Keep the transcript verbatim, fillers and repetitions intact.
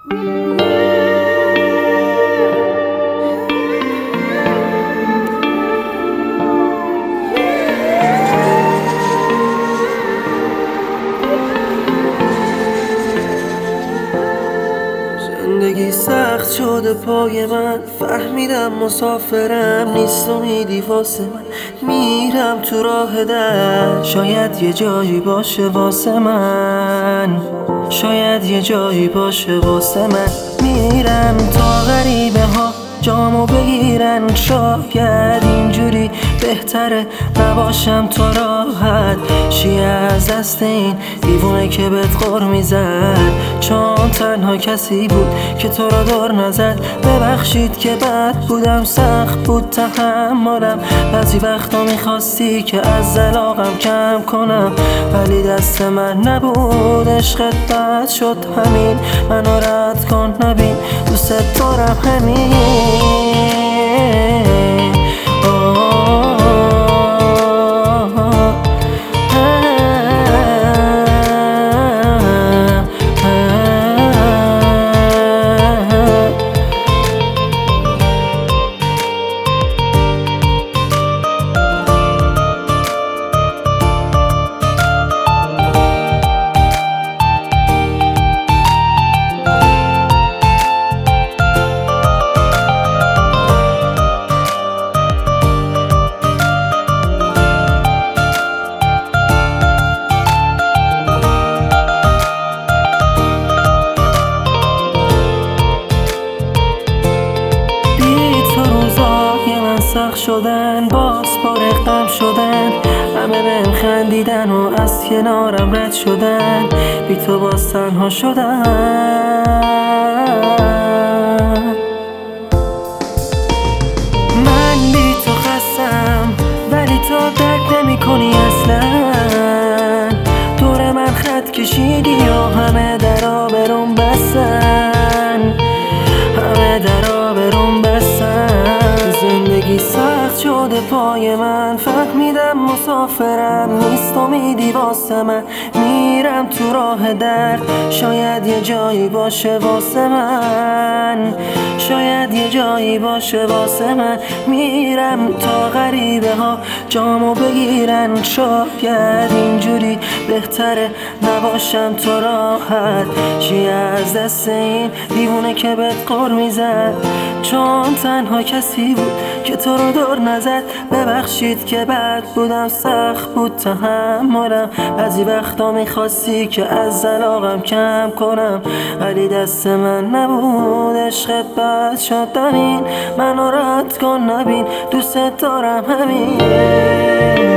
زندگی سخت شده پای من، فهمیدم مسافرم نیست امیدی واسه من. میرم تو راه در، شاید یه جایی باشه واسه من، شاید یه جایی باشه واسه من. میرم تا غریبه ها جامو بگیرن، شاید اینجوری بهتره نباشم تو راحت. شیه از دست این دیوونه که بهت غر میزد، چون تنها کسی بود که تو را دور نزد. ببخشید که بد بودم، سخت بود تحملم، بعضی وقتا میخواستی که از زلاقم کم کنم، ولی دست من نبود. عشقت بد شد همین، منو رد کن نبین، دوست دارم همین. سخت شدن، باز پر غم شدن، همه بهم خندیدن و از کنارم رد شدن، بی تو باز تنها شدن. من بی تو خستم ولی تو درک نمی کنی اصلا. دور من خط کشیدی و همه درا برون بستن، همه درا برون بستن. زندگی سخت شده پای من، فهمیدم مسافرم نیست امیدی واسه من. میرم تو راه درد، شاید یه جایی باشه واسه من، شاید یه جایی باشه واسه من. میرم تا غریبه ها جامو بگیرن، شاید اینجوری بهتره نباشم تو راحت. شیه از دست این دیوونه که بهت غر میزد، چون تنها کسی بود که تو رو دور نزد. ببخشید که بد بودم، سخت بود تحملم، بعضی وقتا میخواستی که از زلاقم کم کنم، ولی دست من نبود. عشقت بد شد همین، منو رد کن نبین، دوست دارم همین.